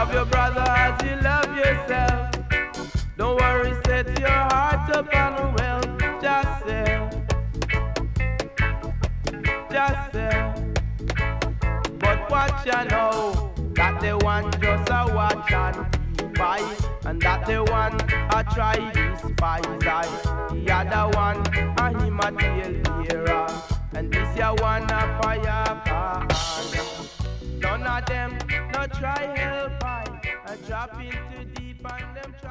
Love your brother as you love yourself. Don't worry, set your heart upon wealth. Just sell. But watch ya know that the one just a watch and keep by, and that the one a try despise I. The other one a him a tail bearer, and this ya one a fire pan. None of them no try help I drop into deep and them try